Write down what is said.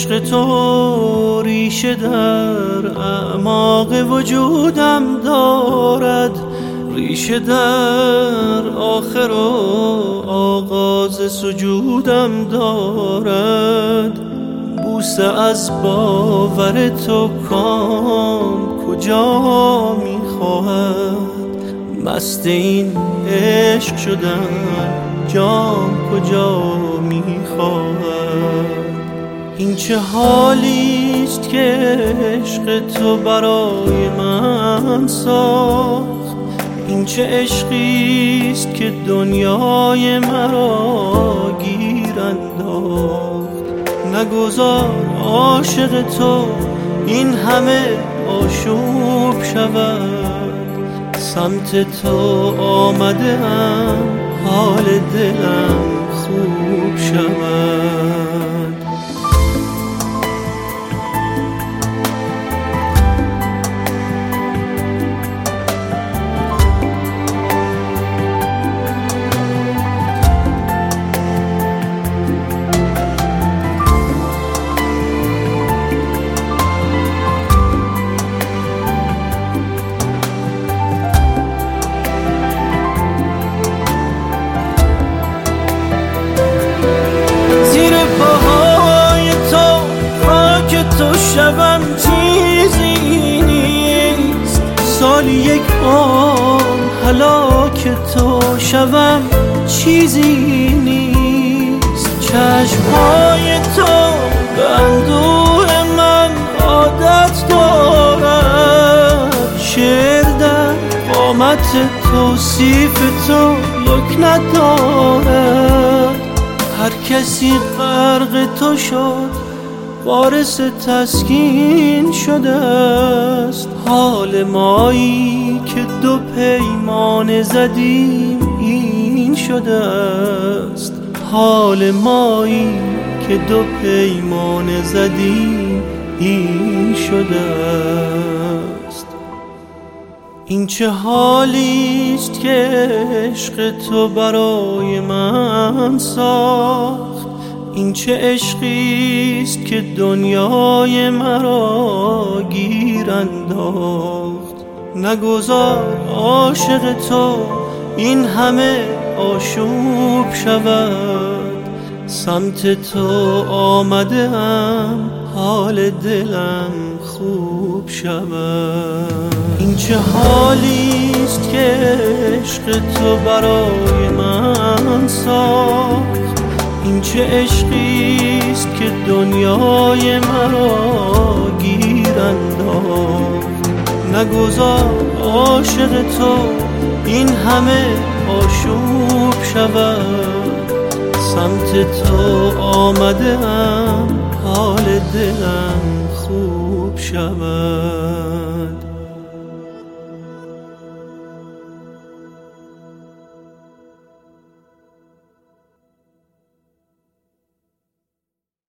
عشق تو ریشه در اعماق وجودم دارد، ریشه در آخر و آغاز سجودم دارد. بوسه از باور تو کام کجا میخواهد، مست این عشق شدن جام کجا میخواهد. این چه حالیست که عشق تو برای من ساخت، این چه عشقیست که دنیای مرا گیر انداخت. نگذار عاشق تو این همه آشوب شود، سمت تو آمده ام حال دلم خوب شود. شبم چیزی نیست، سالی یک بار هلاک تو شبم چیزی نیست. چشمهای تو به اندوه من عادت دارد، شعر در قامت توصیف تو یک ندارد. هر کسی غرق تو شد وارث تسکین شده است، حال مایی که دو پیمانه زدیم این شده است. حال مایی که دو پیمانه زدیم این شده است. این چه حالیست که عشق تو برای من ساخت، این چه عشقیست که دنیای مرا گیر انداخت. نگذار عاشق تو این همه آشوب شود، سمت تو آمده ام حال دلم خوب شود. این چه حالیست که عشق تو برای من ساخت، این چه عشقیست که دنیای مرا گیر انداخت. نگذار عاشق تو این همه آشوب شود، سمت تو آمده ام حال دلم خوب شود.